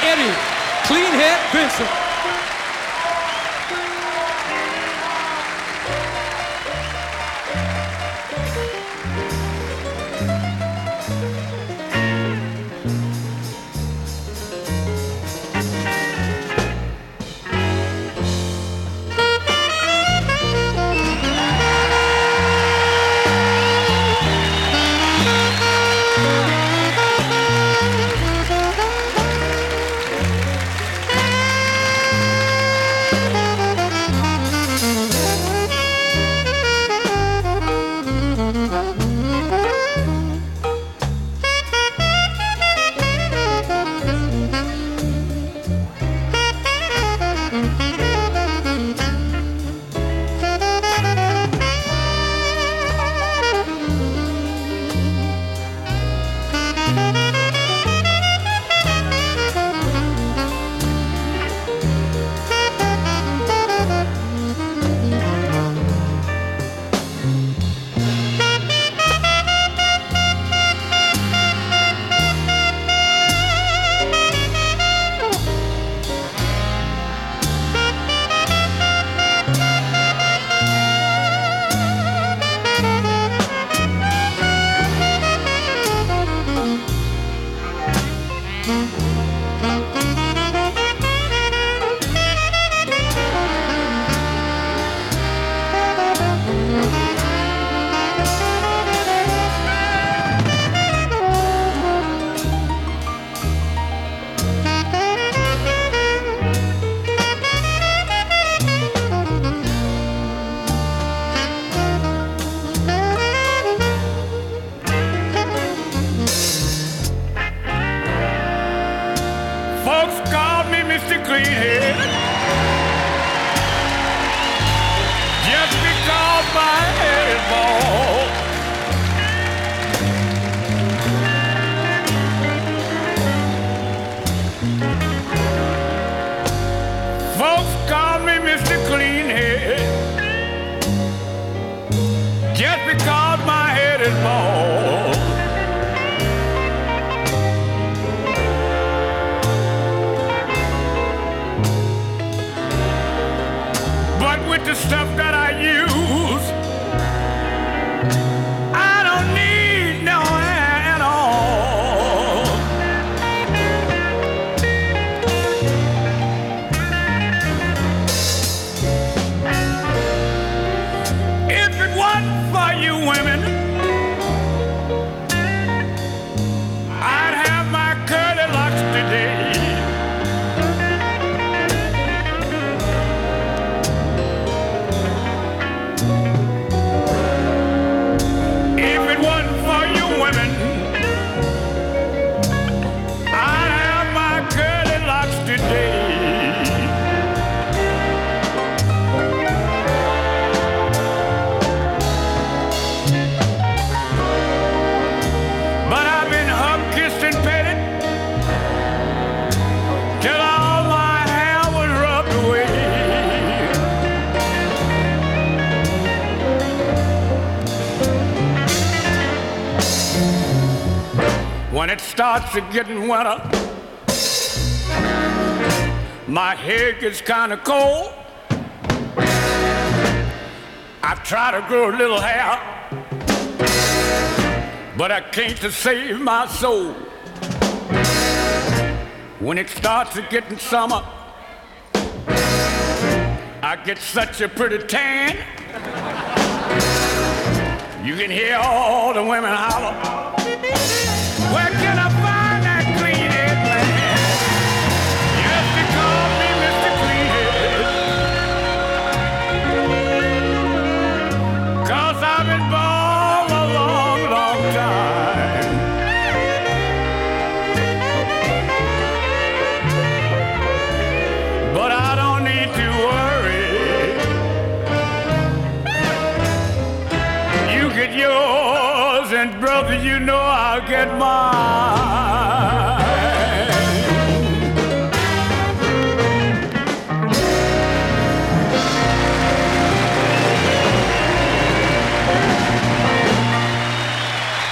Eddie Cleanhead Vincent. When it starts to getting winter, my hair gets kind of cold. I try to grow a little hair, but I can't to save my soul. When it starts to getting summer, I get such a pretty tan. You can hear all the women holler, where can I find that clean-head man? Yes, they call me Mr. Cleanhead, 'cause I've been bald a long, long time. But I don't need to worry. You get yours, and brother, you know I'll get mine.